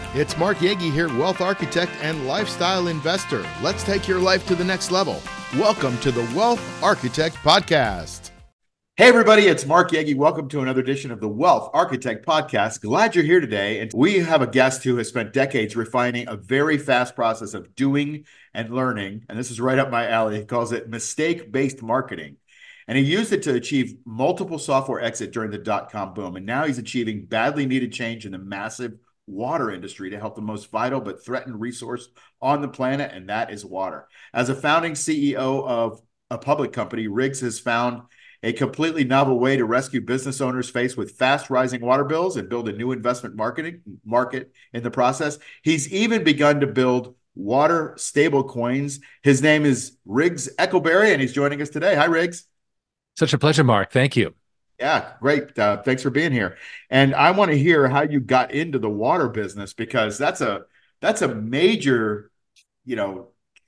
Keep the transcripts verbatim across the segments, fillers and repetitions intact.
It's Mark Yagi here, wealth architect and lifestyle investor. Let's take your life to the next level. Welcome to the Wealth Architect Podcast. Hey, everybody, it's Mark Yagi. Welcome to another edition of the Wealth Architect Podcast. Glad you're here today. And we have a guest who has spent decades refining a very fast process of doing and learning. And this is right up my alley. He calls it mistake-based marketing. And he used it to achieve multiple software exits during the dot-com boom. And now he's achieving badly needed change in the massive water industry to help the most vital but threatened resource on the planet, and that is water. As a founding C E O of a public company, Riggs has found a completely novel way to rescue business owners faced with fast rising water bills and build a new investment marketing market in the process. He's even begun to build water stable coins. His name is Riggs Eckelberry, and he's joining us today. Hi, Riggs. Such a pleasure, Mark. Thank you. Yeah, great. Uh, thanks for being here. And I want to hear how you got into the water business, because that's a that's a major, you know,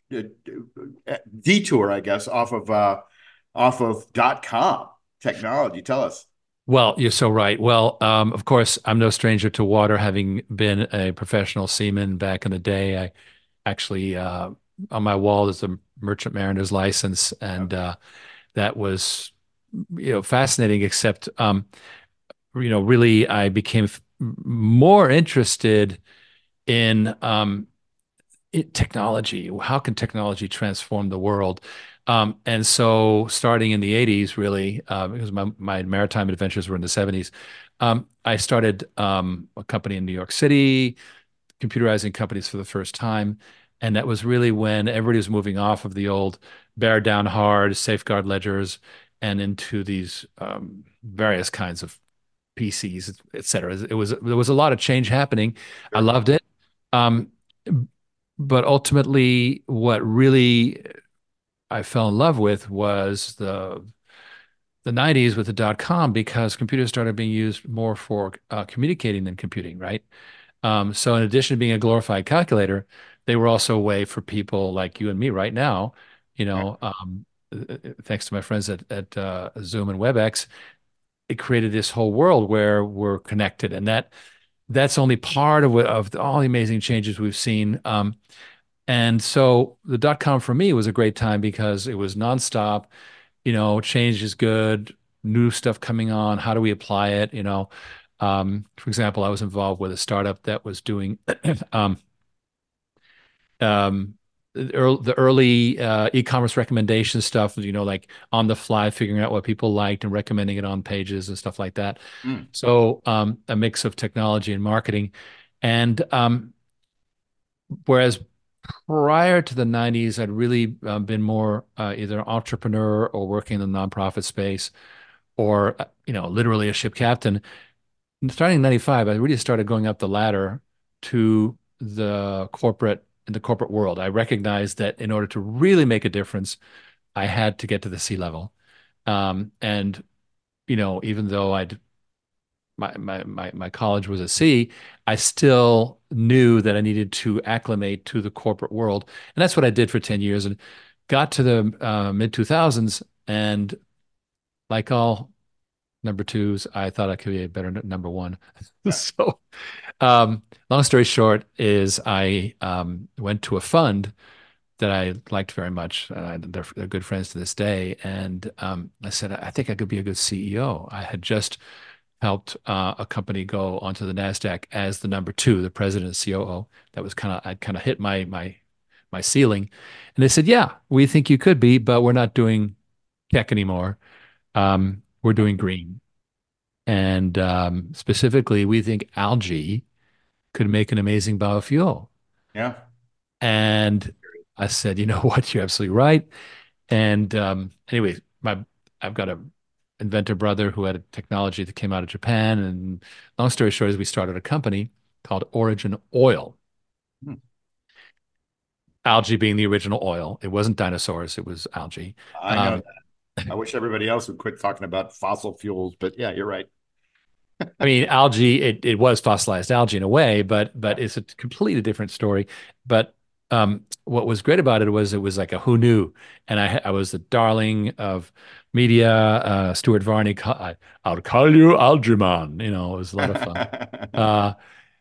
detour, I guess, off of uh, off of dot com technology. Tell us. Well, you're so right. Well, um, of course, I'm no stranger to water, having been a professional seaman back in the day. I actually, uh, on my wall is a merchant mariner's license, and uh, that was, you know, fascinating, except, um, you know, really I became f- more interested in um, it, technology. How can technology transform the world? Um, and so starting in the eighties, really, uh, because my, my maritime adventures were in the seventies, um, I started um, a company in New York City, computerizing companies for the first time. And that was really when everybody was moving off of the old bear down hard, safeguard ledgers, and into these um, various kinds of P Cs, et cetera. It was there was a lot of change happening. I Sure. loved it, um, but ultimately, what really I fell in love with was the the nineties with the dot com, because computers started being used more for uh, communicating than computing, right? Um, so in addition to being a glorified calculator, they were also a way for people like you and me right now, you Yeah. know, um, uh, thanks to my friends at, at uh, Zoom and WebEx, it created this whole world where we're connected. And that that's only part of what, of all the amazing changes we've seen. Um, and so the dot com for me was a great time because it was nonstop, you know, change is good, new stuff coming on. How do we apply it? You know, um, for example, I was involved with a startup that was doing um, um, the early, the early uh, e-commerce recommendation stuff, you know, like on the fly, figuring out what people liked and recommending it on pages and stuff like that. Mm. So um, a mix of technology and marketing. And um, whereas prior to the nineties, I'd really uh, been more uh, either an entrepreneur or working in the nonprofit space, or uh, you know, literally a ship captain. Starting in ninety-five, I really started going up the ladder to the corporate in the corporate world. I recognized that in order to really make a difference, I had to get to the C level. Um, and you know, even though I'd my, my my my college was a C, I still knew that I needed to acclimate to the corporate world, and that's what I did for ten years. And got to the uh, mid two thousands, and like all number twos, I thought I could be a better n- number one. Yeah. So, um, long story short, is I um, went to a fund that I liked very much. Uh, they're, they're good friends to this day, and um, I said, I think I could be a good C E O. I had just helped uh, a company go onto the NASDAQ as the number two, the president and C O O. That was kind of I kind of hit my my my ceiling, and they said, "Yeah, we think you could be, but we're not doing tech anymore. Um, we're doing green." And um, specifically, we think algae could make an amazing biofuel. Yeah. And I said, you know what? You're absolutely right. And um, anyway, my I've got a inventor brother who had a technology that came out of Japan. And long story short is we started a company called Origin Oil. Hmm. Algae being the original oil. It wasn't dinosaurs, it was algae. I know Um, that. I wish everybody else would quit talking about fossil fuels, but yeah, you're right. I mean, algae, it, it was fossilized algae in a way, but Yeah. but it's a completely different story. But um, what was great about it was it was like a who knew, and I I was the darling of media. Uh, Stuart Varney, ca- I, I'll call you Algae Man. You know, it was a lot of fun. Uh,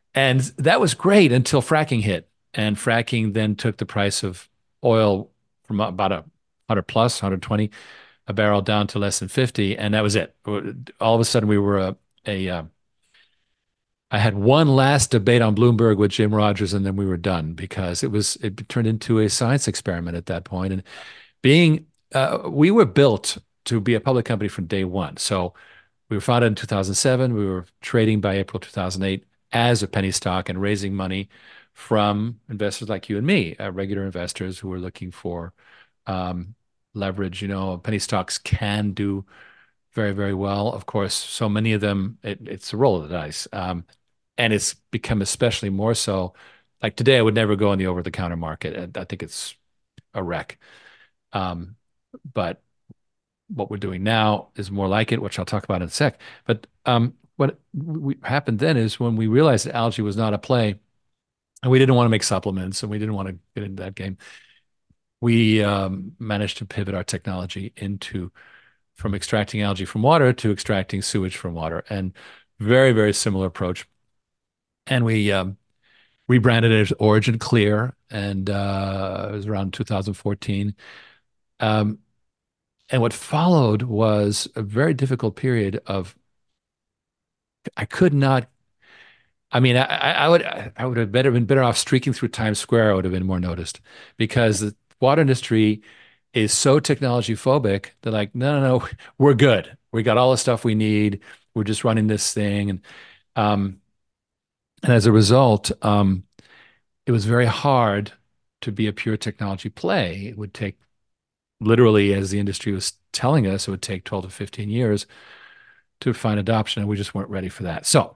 And that was great until fracking hit. And fracking then took the price of oil from about a hundred plus, one hundred twenty a barrel down to less than fifty. And that was it. All of a sudden we were a, a uh, I had one last debate on Bloomberg with Jim Rogers, and then we were done because it was it turned into a science experiment at that point. And being uh, we were built to be a public company from day one. So we were founded in two thousand seven. We were trading by April two thousand eight as a penny stock and raising money from investors like you and me, uh, regular investors who were looking for um, leverage. You know, penny stocks can do very, very well. Of course, so many of them, it, it's a roll of the dice. Um, and it's become especially more so. Like today, I would never go in the over-the-counter market. I think it's a wreck. Um, but what we're doing now is more like it, which I'll talk about in a sec. But um, what we, happened then is when we realized that algae was not a play, and we didn't want to make supplements, and we didn't want to get into that game, we um, managed to pivot our technology into from extracting algae from water to extracting sewage from water, and very, very similar approach. And we um, rebranded it as Origin Clear, and uh, it was around two thousand fourteen. Um, and what followed was a very difficult period of I could not. I mean, I, I would I would have better been better off streaking through Times Square. I would have been more noticed because the water industry is so technology phobic. They're like, no, no, no, we're good. We got all the stuff we need. We're just running this thing, and um, and as a result, um, it was very hard to be a pure technology play. It would take literally, as the industry was telling us, it would take twelve to fifteen years to find adoption, and we just weren't ready for that. So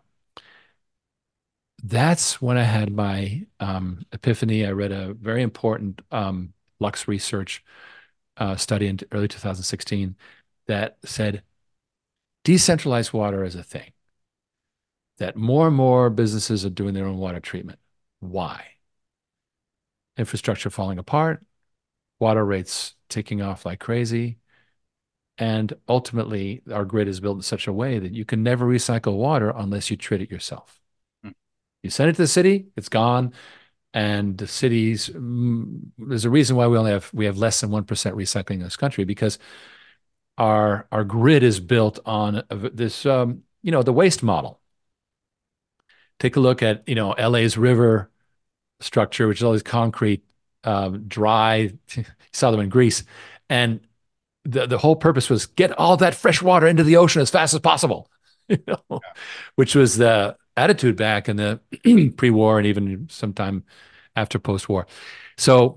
that's when I had my um, epiphany. I read a very important um, Lux Research uh, study in early two thousand sixteen that said decentralized water is a thing, that more and more businesses are doing their own water treatment. Why? Infrastructure falling apart, water rates taking off like crazy. And ultimately, our grid is built in such a way that you can never recycle water unless you treat it yourself. Hmm. You send it to the city, it's gone. And the cities, mm, there's a reason why we only have we have less than one percent recycling in this country, because our our grid is built on this, um, you know, the waste model. Take a look at, you know, L A's river structure, which is always concrete, um, dry. You saw them in Greece, and the the whole purpose was get all that fresh water into the ocean as fast as possible, you know, yeah. Which was the attitude back in the pre-war and even sometime after post-war. So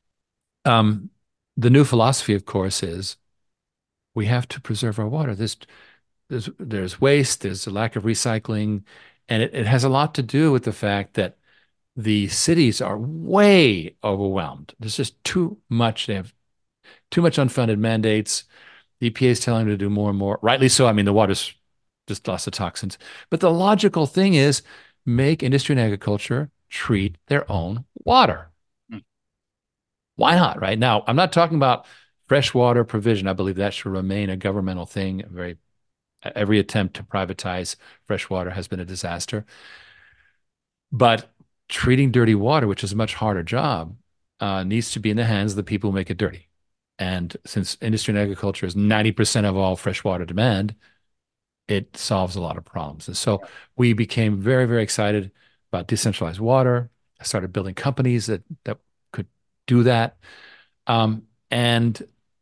um, the new philosophy, of course, is we have to preserve our water. There's there's there's waste, there's a lack of recycling, and it, it has a lot to do with the fact that the cities are way overwhelmed. There's just too much. They have too much unfunded mandates. The E P A is telling them to do more and more. Rightly so. I mean, the water's just lots of toxins. But the logical thing is make industry and agriculture treat their own water. Hmm. Why not? Right now, I'm not talking about freshwater provision. I believe that should remain a governmental thing. Very, every attempt to privatize freshwater has been a disaster. But treating dirty water, which is a much harder job, uh, needs to be in the hands of the people who make it dirty. And since industry and agriculture is ninety percent of all freshwater demand, it solves a lot of problems. And so we became very, very excited about decentralized water. I started building companies that that could do that. Um, and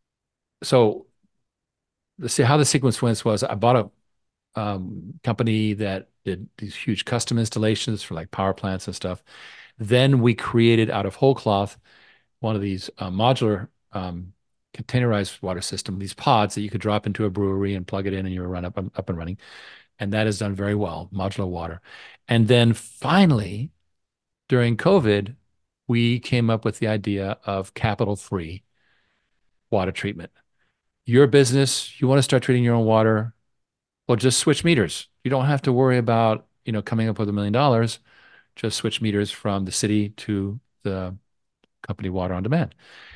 so let's see how the sequence went was I bought a um, company that did these huge custom installations for like power plants and stuff. Then we created out of whole cloth one of these uh, modular um, containerized water system, these pods that you could drop into a brewery and plug it in and you're run up, up and running. And that is done very well, modular water. And then finally, during COVID, we came up with the idea of capital-free water treatment. Your business, you want to start treating your own water, well, just switch meters. You don't have to worry about, you know, coming up with a million dollars. Just switch meters from the city to the company Water on Demand.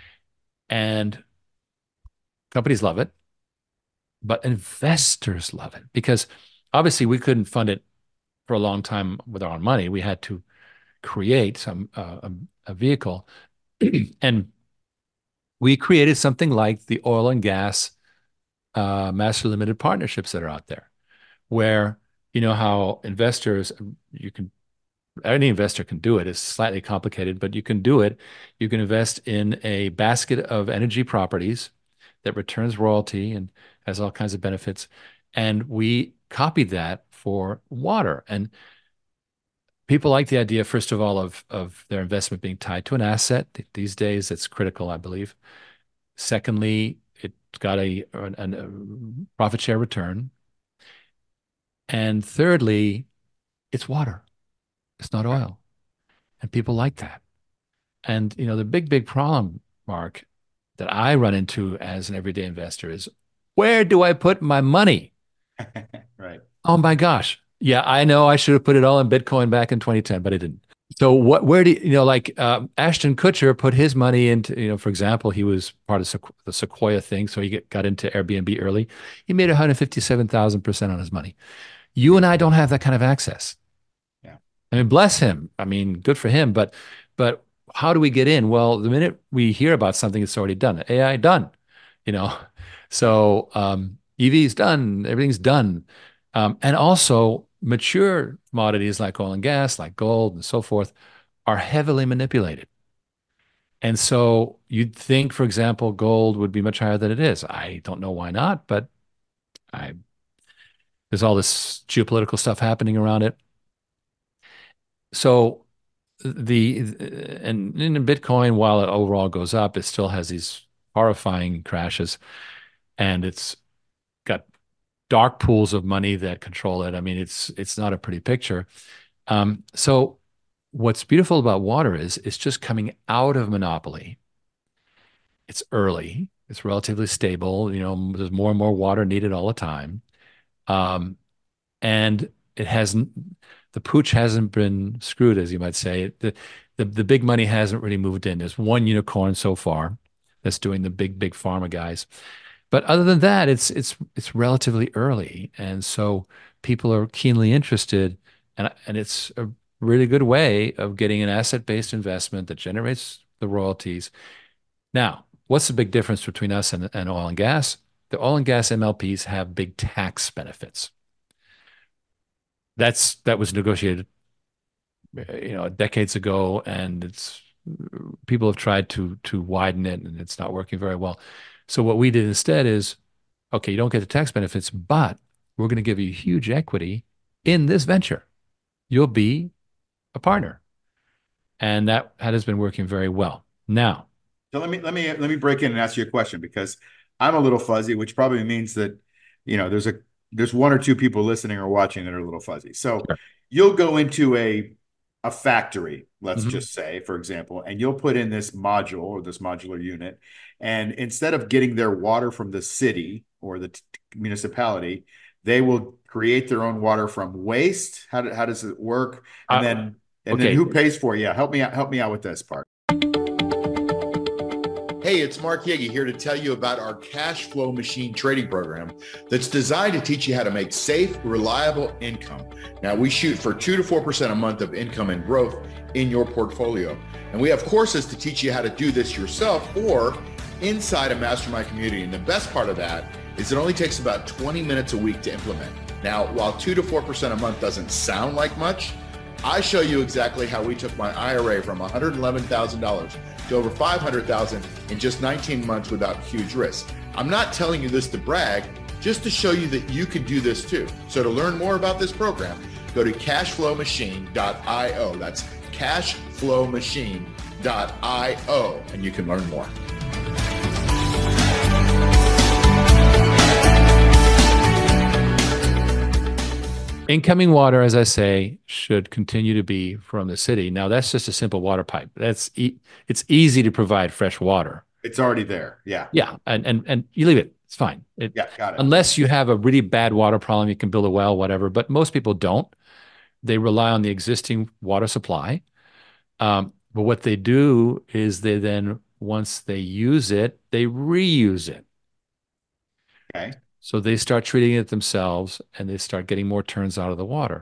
And companies love it, but investors love it because obviously we couldn't fund it for a long time with our own money. We had to create some uh, a, a vehicle, and we created something like the oil and gas uh, master limited partnerships that are out there, where you know how investors, you can any investor can do it. It's slightly complicated, but you can do it. You can invest in a basket of energy properties that returns royalty and has all kinds of benefits. And we copied that for water. And people like the idea, first of all, of of their investment being tied to an asset. These days, it's critical, I believe. Secondly, it's got a, an- a profit share return. And thirdly, it's water. It's not Right. oil. And people like that. And you know, the big, big problem, Mark, that I run into as an everyday investor is, where do I put my money? Right. Oh my gosh. Yeah, I know I should have put it all in Bitcoin back in twenty ten, but I didn't. So what, where do you, you know, like uh, Ashton Kutcher put his money into, you know, for example, he was part of Sequ the Sequoia thing. So he get, got into Airbnb early. He made one hundred fifty-seven thousand percent on his money. You Yeah. and I don't have that kind of access. Yeah. I mean, bless him. I mean, good for him. But, but how do we get in? Well, the minute we hear about something, it's already done. A I done, you know. So um, E V's done. Everything's done. Um, and also, mature commodities like oil and gas, like gold, and so forth, are heavily manipulated. And so you'd think, for example, gold would be much higher than it is. I don't know why not, but I there's all this geopolitical stuff happening around it. So the and in Bitcoin, while it overall goes up, it still has these horrifying crashes, and it's got dark pools of money that control it. I mean, it's it's not a pretty picture. Um, so what's beautiful about water is it's just coming out of monopoly. It's early. It's relatively stable. You know, there's more and more water needed all the time. Um, and it hasn't the pooch hasn't been screwed, as you might say. The the the big money hasn't really moved in. There's one unicorn so far that's doing the big, big pharma guys. But other than that, it's it's it's relatively early. And so people are keenly interested, and and it's a really good way of getting an asset-based investment that generates the royalties. Now, what's the big difference between us and, and oil and gas? The oil and gas M L Ps have big tax benefits. That's that was negotiated, uh, you know, decades ago, and it's people have tried to to widen it, and it's not working very well. So what we did instead is, okay, you don't get the tax benefits, but we're going to give you huge equity in this venture. You'll be a partner, and that that has been working very well. Now, So let me let me let me break in and ask you a question because I'm a little fuzzy, which probably means that you know there's a there's one or two people listening or watching that are a little fuzzy. So sure. you'll go into a a factory, let's Mhm. just say, for example, and you'll put in this module or this modular unit, and instead of getting their water from the city or the t- municipality, they will create their own water from waste. How do, how does it work? And Uh, then and then okay. who pays for it? Yeah, help me out. Help me out with this part. Hey, it's Mark Yegi here to tell you about our cash flow machine trading program that's designed to teach you how to make safe, reliable income. Now, we shoot for two to four percent a month of income and growth in your portfolio. And we have courses to teach you how to do this yourself or inside a mastermind community. And the best part of that is it only takes about twenty minutes a week to implement. Now, while two to four percent a month doesn't sound like much, I show you exactly how we took my I R A from one hundred eleven thousand dollars to over five hundred thousand dollars in just nineteen months without huge risk. I'm not telling you this to brag, just to show you that you can do this too. So to learn more about this program, go to cashflow machine dot io. That's cashflow machine dot io, and you can learn more. Incoming water, as I say, should continue to be from the city. Now, that's just a simple water pipe. That's e it's easy to provide fresh water. It's already there. Yeah. Yeah, and and and you leave it. It's fine. It, Yeah, got it. unless you have a really bad water problem, you can build a well, whatever. But most people don't. They rely on the existing water supply. Um, but what they do is they then, once they use it, they reuse it. Okay. So they start treating it themselves and they start getting more turns out of the water.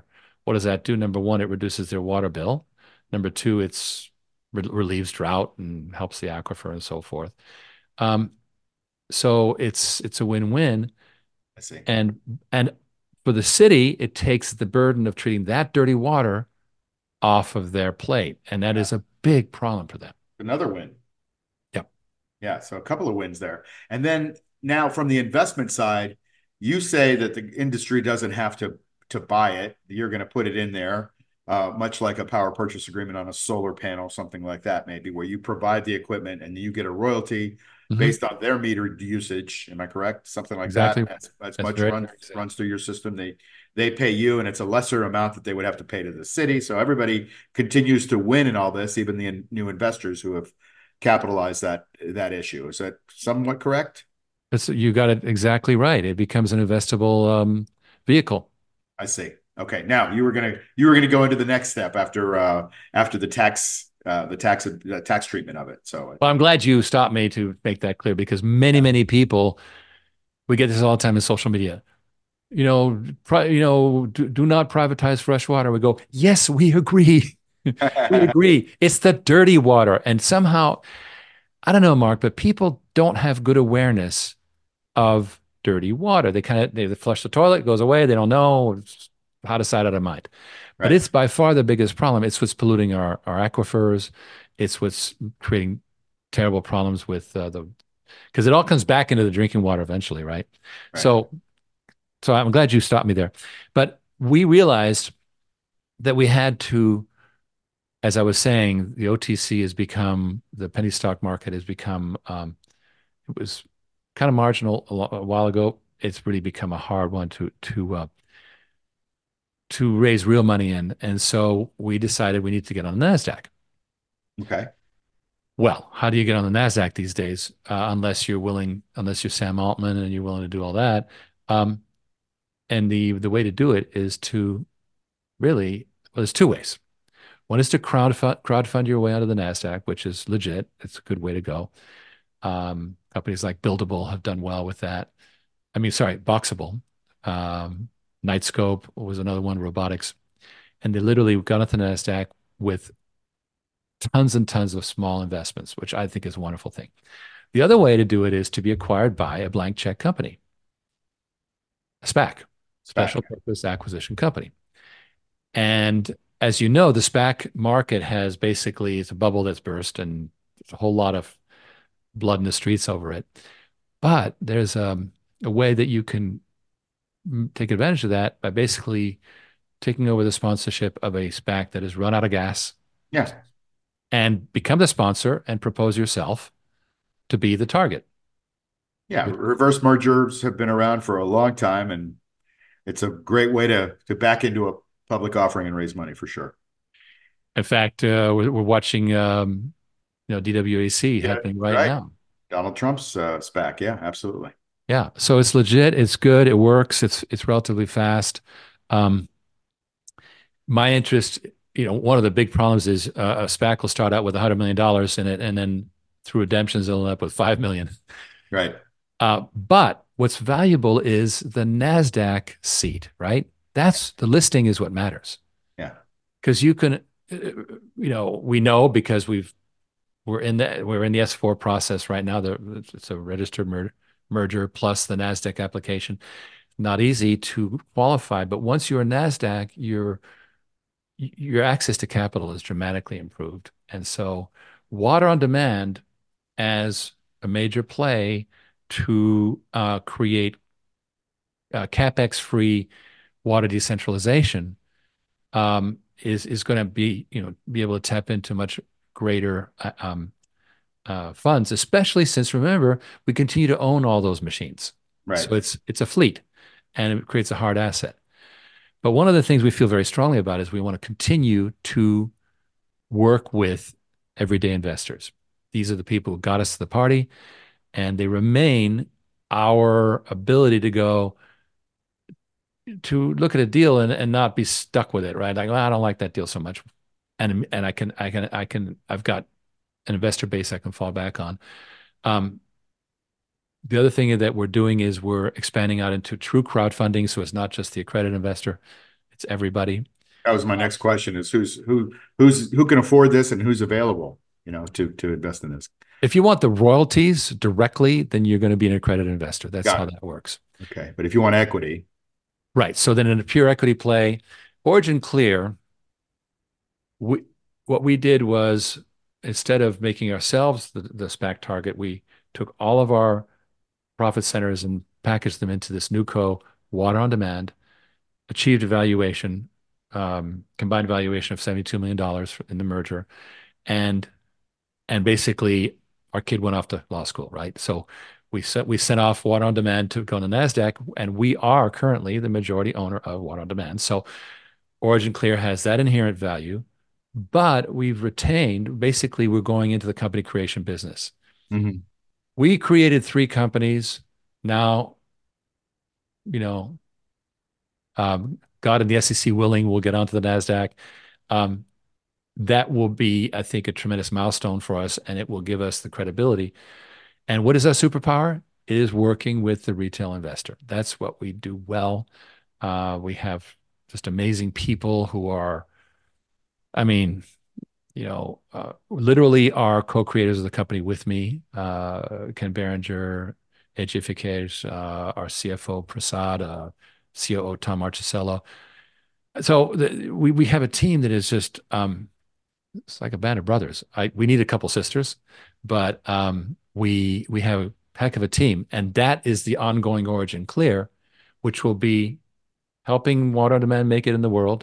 what does that do? Number one, it reduces their water bill. Number two, it's re relieves drought and helps the aquifer and so forth. Um, so it's it's a win-win. I see. And and for the city, it takes the burden of treating that dirty water off of their plate, and that Yeah. is a big problem for them. Another win. Yep. Yeah. So a couple of wins there. And then now from the investment side, you say that the industry doesn't have to to buy it. You're going to put it in there, uh, much like a power purchase agreement on a solar panel, something like that, maybe, where you provide the equipment and you get a royalty Mhm. based on their metered usage. Am I correct? Something like Exactly. that. As, as That's much very runs correct. runs through your system, they they pay you, and it's a lesser amount that they would have to pay to the city. So everybody continues to win in all this, even the in, new investors who have capitalized that that issue. Is that somewhat correct? That's, you got it exactly right. It becomes an investable um, vehicle. I see. Okay. Now you were gonna you were gonna go into the next step after uh after the tax uh the tax uh, tax treatment of it. So Well, I'm glad you stopped me to make that clear because many, many people, we get this all the time in social media. You know, pri you know, do, do not privatize fresh water. We go, yes, we agree. We agree. It's the dirty water. And somehow, I don't know, Mark, but people don't have good awareness of dirty water. They kind of they flush the toilet, it goes away. They don't know. It's out of sight, out of mind. But right. it's by far the biggest problem. It's what's polluting our, our aquifers. It's what's creating terrible problems with uh, the, because it all comes back into the drinking water eventually, right? Right. So, so I'm glad you stopped me there. But we realized that we had to, as I was saying, the O T C has become, the penny stock market has become, um, it was kind of marginal a, lo- a while ago. It's really become a hard one to to uh, to raise real money in, and so we decided we need to get on the Nasdaq. Okay. Well, how do you get on the Nasdaq these days? Uh, unless you're willing, unless you're Sam Altman and you're willing to do all that. Um, and the the way to do it is to really, well, there's two ways. One is to crowdfund crowdfund your way onto the Nasdaq, which is legit. It's a good way to go. Um, companies like Buildable have done well with that. I mean, sorry, Boxable. Um, Nightscope was another one, robotics. And they literally got onto the NASDAQ with tons and tons of small investments, which I think is a wonderful thing. The other way to do it is to be acquired by a blank check company, a SPAC, special Back. purpose acquisition company. And as you know, the SPAC market has basically, it's a bubble that's burst and there's a whole lot of blood in the streets over it. But there's um, a way that you can take advantage of that by basically taking over the sponsorship of a SPAC that has run out of gas Yeah. and become the sponsor and propose yourself to be the target. Yeah. Reverse mergers have been around for a long time, and it's a great way to to back into a public offering and raise money for sure. In fact, uh, we're, we're watching, um, you know, D W A C Yeah. happening right Right. now. Donald Trump's uh, SPAC. Yeah, absolutely. Yeah, so it's legit. It's good. It works. It's it's relatively fast. Um, my interest, you know, one of the big problems is uh, a SPAC will start out with a hundred million dollars in it, and then through redemptions, they'll end up with five million. Right. Uh, but what's valuable is the NASDAQ seat, right? That's the listing is what matters Yeah. because you can, uh, you know, we know because we've we're in the we're in the S four process right now. The, it's a registered mer merger plus the NASDAQ application. Not easy to qualify, but once you're a NASDAQ, your your access to capital is dramatically improved. And so, water on demand as a major play to uh, create uh, capex-free water decentralization um, is is going to be you know be able to tap into much greater uh, um, uh, funds, especially since remember we continue to own all those machines, Right. so it's it's a fleet, and it creates a hard asset. But one of the things we feel very strongly about is we want to continue to work with everyday investors. These are the people who got us to the party, and they remain our ability to go to look at a deal and, and not be stuck with it, right? Like, well, I don't like that deal so much. And and I can I can I can I've got an investor base I can fall back on. Um, the other thing that we're doing is we're expanding out into true crowdfunding, so it's not just the accredited investor, it's everybody. That was my next question is who's who who's who can afford this and who's available, you know, to to invest in this. If you want the royalties directly, then you're going to be an accredited investor. That's Got how it. that works. Okay. But if you want equity, Right. So then in a pure equity play, Origin Clear, we, what we did was instead of making ourselves the, the SPAC target, we took all of our profit centers and packaged them into this new co, Water on Demand, achieved a valuation, um, combined valuation of seventy-two million dollars in the merger. And and basically our kid went off to law school, right? So we sent we sent off Water on Demand to go on the NASDAQ, and we are currently the majority owner of Water on Demand. So Origin Clear has that inherent value, but we've retained, basically, we're going into the company creation business. mm-hmm. We created three companies. Now, you know, um, God and the S E C willing, we'll get onto the NASDAQ. Um, that will be, I think, a tremendous milestone for us, and it will give us the credibility. And what is our superpower? It is working with the retail investor. That's what we do well. Uh, we have just amazing people who are, I mean, you know, uh, literally are co-creators of the company with me. Uh, Ken Berenger, Edgy Fikej, uh, our C F O Prasad, uh, C O O Tom Marchicello. So the, we we have a team that is just um, it's like a band of brothers. I we need a couple sisters, but um, we we have a heck of a team, and that is the ongoing Origin Clear, which will be helping Water on Demand make it in the world,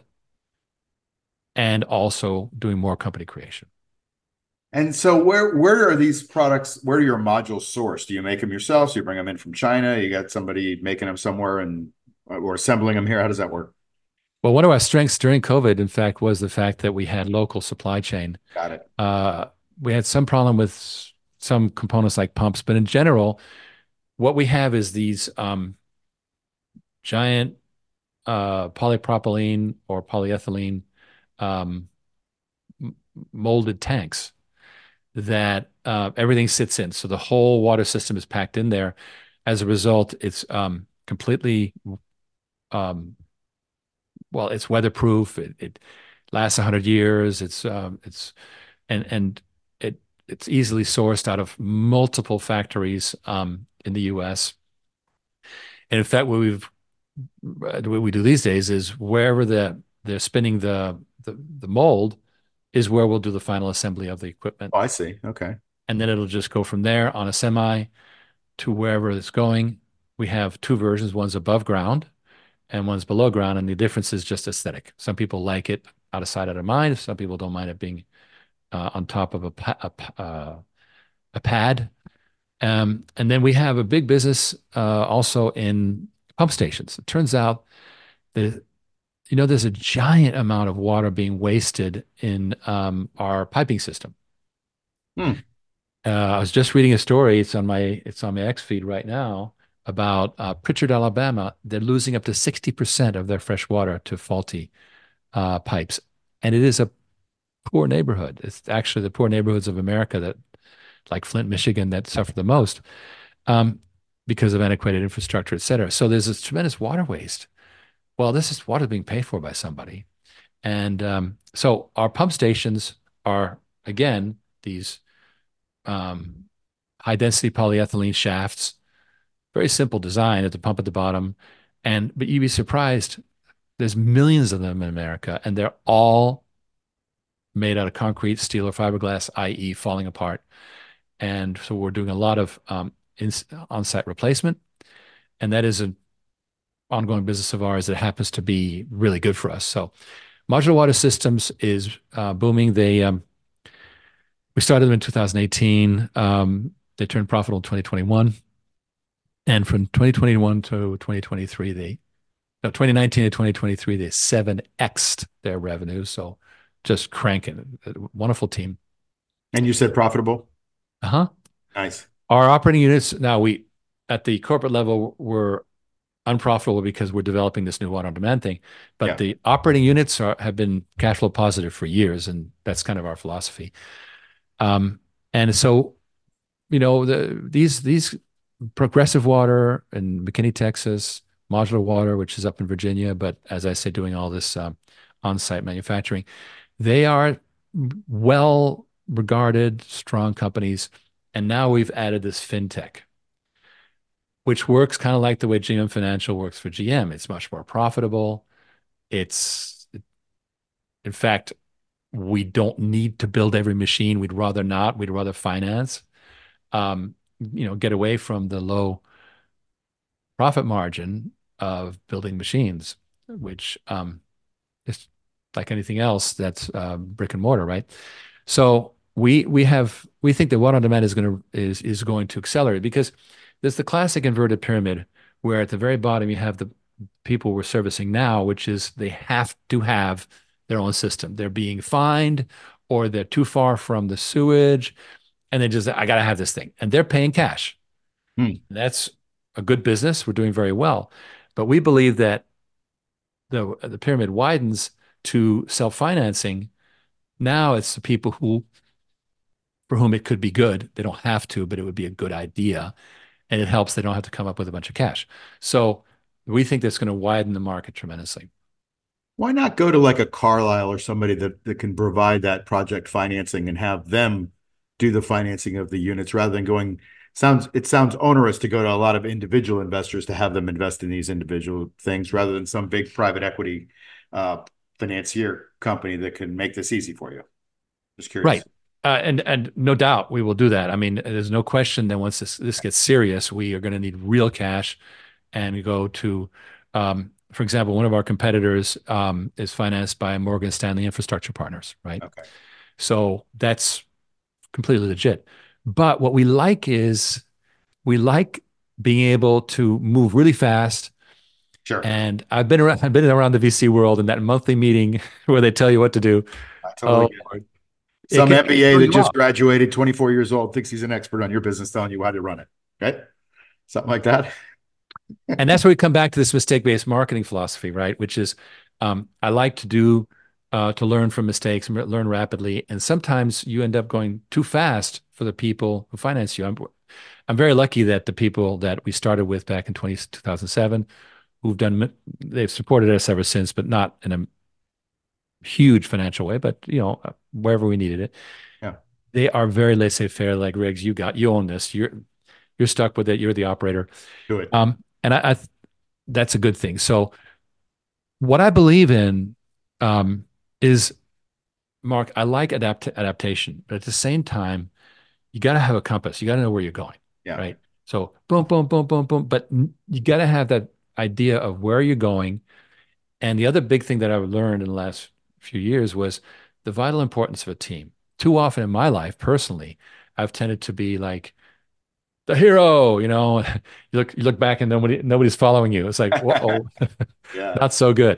and also doing more company creation. And so where where are these products, where are your modules sourced? Do you make them yourselves? Do you bring them in from China? You got somebody making them somewhere and or assembling them here? How does that work? Well, one of our strengths during COVID, in fact, was the fact that we had local supply chain. Got it. Uh, we had some problem with some components like pumps, but in general, what we have is these um, giant uh, polypropylene or polyethylene um, molded tanks that uh, everything sits in. So the whole water system is packed in there. As a result, it's um, completely um, well, it's weatherproof. It, it lasts a hundred years. It's um, it's and and it it's easily sourced out of multiple factories um, in the U S. And in fact, what we've what we do these days is wherever the they're spinning the the the mold is where we'll do the final assembly of the equipment, Oh, I see. Okay. and then it'll just go from there on a semi to wherever it's going. We have two versions. One's above ground and one's below ground, and the difference is just aesthetic. Some people like it out of sight, out of mind. Some people don't mind it being uh, on top of a pa- a, uh, a pad. Um, and then we have a big business uh, also in pump stations. It turns out that you know there's a giant amount of water being wasted in um, our piping system. Hmm. Uh, I was just reading a story. It's on my it's on my X feed right now about uh, Pritchard, Alabama. They're losing up to sixty percent of their fresh water to faulty uh, pipes, and it is a poor neighborhood. It's actually the poor neighborhoods of America that, like Flint, Michigan, that suffer the most um, because of antiquated infrastructure, et cetera. So there's this tremendous water waste. Well, this is water being paid for by somebody, and um, so our pump stations are again these um, high density polyethylene shafts, very simple design at the pump at the bottom. And but you'd be surprised, there's millions of them in America, and they're all made out of concrete, steel, or fiberglass, i e falling apart. And so we're doing a lot of um, in, on-site replacement. And that is an ongoing business of ours that happens to be really good for us. So modular water systems is uh, booming. They um, we started them in two thousand eighteen. Um, they turned profitable in twenty twenty-one. And from twenty twenty-one to twenty twenty-three, they no, twenty nineteen to twenty twenty-three, they seven x'd their revenue. So just cranking. A wonderful team. And you said profitable? Uh-huh. Nice. Our operating units, now we, at the corporate level, we're unprofitable because we're developing this new water on demand thing. But Yeah. the operating units are, have been cash flow positive for years, and that's kind of our philosophy. Um, and so, you know, the, these these Progressive Water in McKinney, Texas, Modular Water, which is up in Virginia, but as I say, doing all this um, on-site manufacturing. They are well regarded, strong companies. And now we've added this fintech, which works kind of like the way G M Financial works for G M. It's much more profitable. It's, in fact, we don't need to build every machine. We'd rather not. We'd rather finance, um, you know, get away from the low profit margin of building machines, which um, is like anything else that's uh, brick and mortar, right? So we we have we think that water on demand is going to is is going to accelerate because there's the classic inverted pyramid where at the very bottom you have the people we're servicing now, which is they have to have their own system. They're being fined or they're too far from the sewage and they just I got to have this thing and they're paying cash. Hmm. That's a good business. We're doing very well. But we believe that the the pyramid widens to self-financing. Now it's the people who for whom it could be good. They don't have to, but it would be a good idea. And it helps they don't have to come up with a bunch of cash. So we think that's going to widen the market tremendously. Why not go to like a Carlisle or somebody that, that can provide that project financing and have them do the financing of the units rather than going sounds it sounds onerous to go to a lot of individual investors to have them invest in these individual things rather than some big private equity uh, financier company that can make this easy for you. Just curious. Right. Uh, and and no doubt we will do that. I mean, there's no question that once this this gets serious, we are going to need real cash, and we go to, um, for example, one of our competitors um, is financed by Morgan Stanley Infrastructure Partners, right? Okay. So that's completely legit. But what we like is we like being able to move really fast. Sure. And I've been around, I've been around the V C world in that monthly meeting where they tell you what to do. I totally Oh, get it. Lord. It Some can, it can M B A throw that you just off. graduated, twenty-four years old, thinks he's an expert on your business, telling you how to run it. Okay. Something like that. And that's where we come back to this mistake-based marketing philosophy, right? Which is, um, I like to do uh, to learn from mistakes and learn rapidly. And sometimes you end up going too fast for the people who finance you. I'm, I'm very lucky that the people that we started with back in twenty, two thousand seven, who've done, they've supported us ever since, but not in a huge financial way, but you know, wherever we needed it. Yeah. They are very laissez-faire, like Riggs, you got, you own this. You're you're stuck with it. You're the operator. Do it. Um, and I, I that's a good thing. So what I believe in um, is, Mark, I like adapt adaptation, but at the same time, you got to have a compass. You got to know where you're going, Yeah. right? So boom, boom, boom, boom, boom. But you got to have that idea of where you're going. And the other big thing that I've learned in the last few years was the vital importance of a team. Too often in my life, personally, I've tended to be like the hero, you know. You look you look back and nobody nobody's following you. It's like, whoa, Yeah. not so good.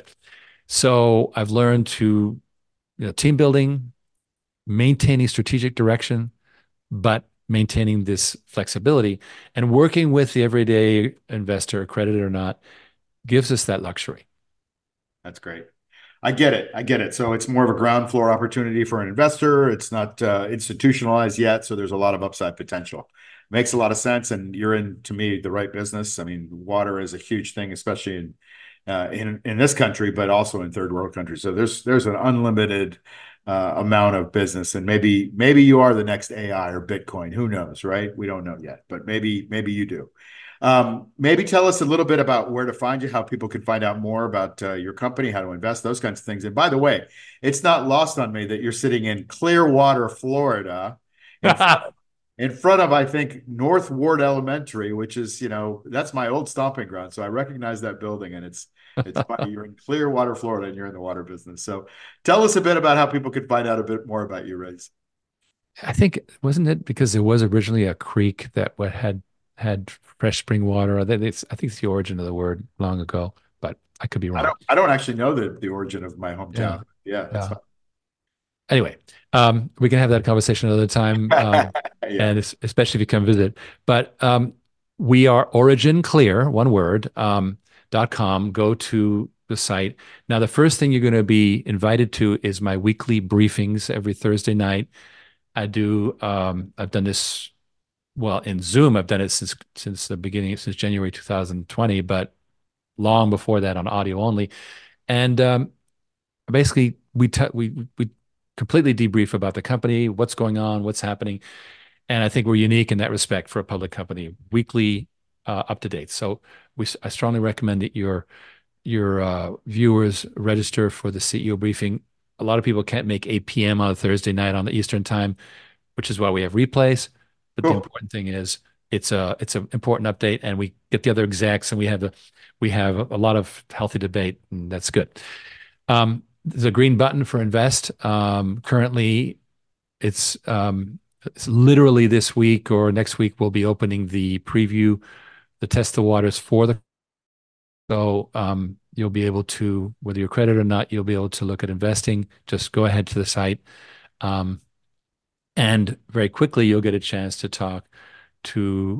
So I've learned to, you know, team building, maintaining strategic direction, but maintaining this flexibility and working with the everyday investor, accredited or not, gives us that luxury. That's great. I get it. I get it. So it's more of a ground floor opportunity for an investor. It's not uh, institutionalized yet, so there's a lot of upside potential. Makes a lot of sense, and you're in, to me, the right business. I mean, water is a huge thing, especially in uh, in in this country, but also in third world countries. So there's there's an unlimited uh, amount of business, and maybe maybe you are the next A I or Bitcoin. Who knows, right? We don't know yet, but maybe maybe you do. Um, maybe tell us a little bit about where to find you, how people can find out more about uh, your company, how to invest, those kinds of things. And by the way, it's not lost on me that you're sitting in Clearwater, Florida, in front of, in front of I think, North Ward Elementary, which is, you know, that's my old stomping ground. So I recognize that building, and it's it's funny. You're in Clearwater, Florida, and you're in the water business. So tell us a bit about how people can find out a bit more about you, Riggs. I think, wasn't it because there was originally a creek that what had had fresh spring water? I think it's, I think it's the origin of the word long ago, but I could be I wrong. don't I don't actually know the the origin of my Yeah. hometown. Yeah, that's Yeah. Anyway, um, we can have that conversation another time, um, yeah. and es- especially if you come visit. But um, we are Origin Clear, one word, um, dot com. Go to the site. Now, the first thing you're going to be invited to is my weekly briefings every Thursday night. I do. Um, I've done this well in Zoom. I've done it since since the beginning, since January twenty twenty, but long before that on audio only. And um, basically we t- we we completely debrief about the company, what's going on, what's happening, and I think we're unique in that respect for a public company. Weekly, uh, up to date. So we I strongly recommend that your your uh, viewers register for the C E O briefing. A lot of people can't make eight p m on a Thursday night on the Eastern time, which is why we have replays. But the Cool. important thing is it's a it's an important update, and we get the other execs, and we have a we have a lot of healthy debate, and that's good. Um, there's a green button for invest. Um, currently, it's um, it's literally this week or next week we'll be opening the preview, the test the waters for the. So um, you'll be able to, whether you're accredited or not, you'll be able to look at investing. Just go ahead to the site. Um, and very quickly, you'll get a chance to talk to,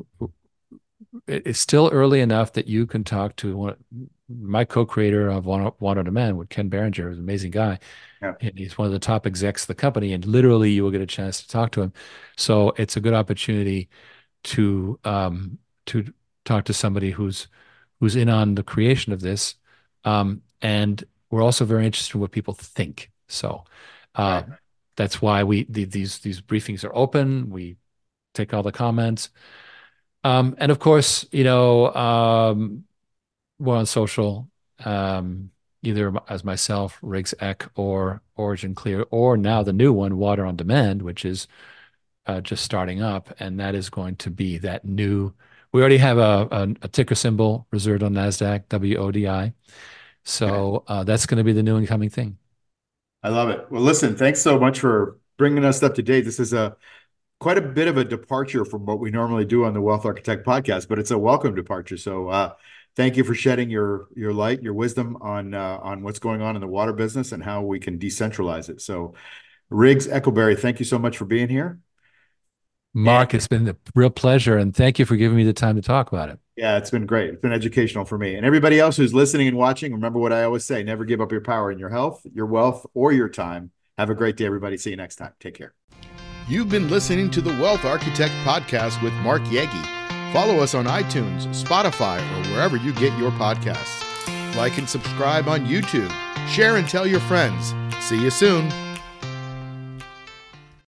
it's still early enough that you can talk to one, my co-creator of Water on Demand with Ken Berenger, who's an amazing guy. Yeah. And he's one of the top execs of the company, and literally you will get a chance to talk to him. So it's a good opportunity to um, to talk to somebody who's who's in on the creation of this. Um, and we're also very interested in what people think. So uh, Right. that's why we the, these these briefings are open. We take all the comments. Um, and of course, you know, um, we're on social, um, either as myself, Riggs Eck, or Origin Clear, or now the new one, Water on Demand, which is uh, just starting up, and that is going to be that new. We already have a, a, a ticker symbol reserved on NASDAQ, W O D I. So uh, that's going to be the new and coming thing. I love it. Well, listen, thanks so much for bringing us up to date. This is a quite a bit of a departure from what we normally do on the Wealth Architect podcast, but it's a welcome departure. So uh, thank you for shedding your your light, your wisdom on uh, on what's going on in the water business and how we can decentralize it. So Riggs Eckelberry, thank you so much for being here. Mark, And it's been a real pleasure, and thank you for giving me the time to talk about it. yeah, it's been great. It's been educational for me. And everybody else who's listening and watching, remember what I always say, never give up your power in your health, your wealth, or your time. Have a great day, everybody. See you next time. Take care. You've been listening to the Wealth Architect podcast with Mark Yegi. Follow us on iTunes, Spotify, or wherever you get your podcasts. Like and subscribe on YouTube. Share and tell your friends. See you soon.